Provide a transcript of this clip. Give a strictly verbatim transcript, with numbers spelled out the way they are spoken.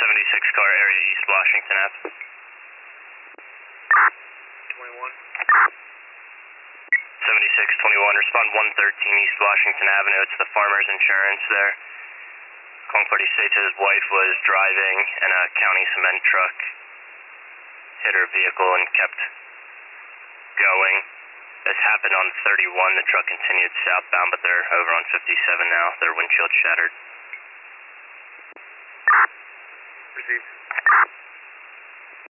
seventy-six car area East Washington Avenue. twenty-one. seventy-six twenty-one, respond one thirteen East Washington Avenue. It's the Farmers Insurance there. Calling party states his wife was driving and a county cement truck hit her vehicle and kept going. This happened on thirty-one. The truck continued southbound, but they're over on fifty-seven now. Their windshield shattered. Received.